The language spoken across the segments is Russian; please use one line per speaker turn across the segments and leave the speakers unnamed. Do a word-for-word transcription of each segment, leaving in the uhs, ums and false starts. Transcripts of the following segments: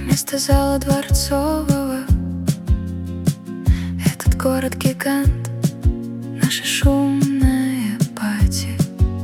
Вместо зала дворцового этот город-гигант, наша шумная пати.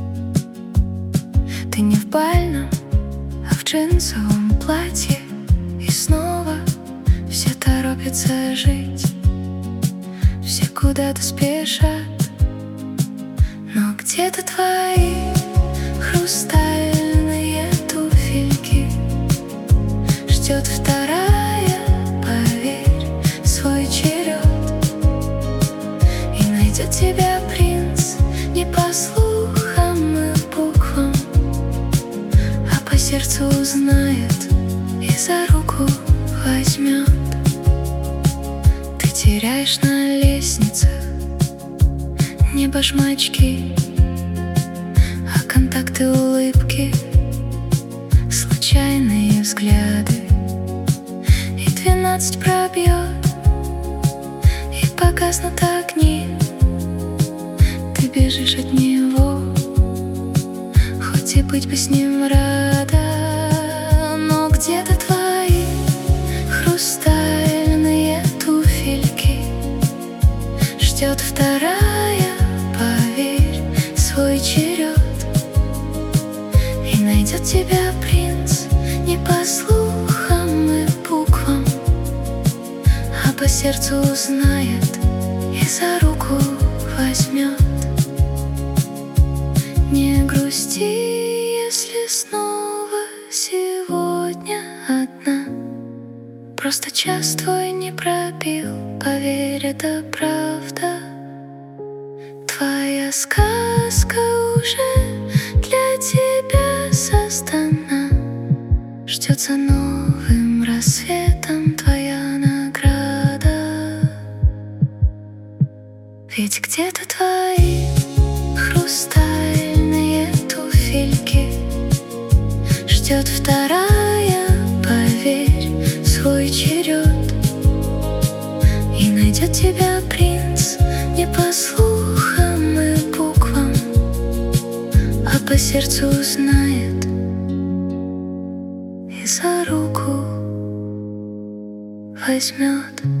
Ты не в бальном, а в джинсовом платье, и снова все торопятся жить, все куда-то спешат. Но где-то твои хрустальные туфельки, ждет вторая, поверь, свой черед. И найдет тебя принц не по слухам и буквам, а по сердцу узнает и за руку возьмет. Ты теряешь на лестницах не башмачки, а контакты, улыбки, случайные взгляды. И двенадцать пробьет, и погаснут огни. Ты бежишь от него, хоть и быть бы с ним рада. Но где-то твои хрустальные туфельки, ждет вторая, поверь, свой черед. И найдет тебя принц не по слухам и буквам, а по сердцу узнает и за руку возьмет. Не грусти, если снова сегодня одна. Просто час твой не пробил, поверь, это правда. Твоя сказка уже для тебя создана, ждет за новым рассветом твоя награда. Ведь где-то твои хрустальные туфельки, ждет вторая, поверь, свой черед. И найдет тебя принц не по слухам и буквам, а по сердцу узнает и за руку возьмет.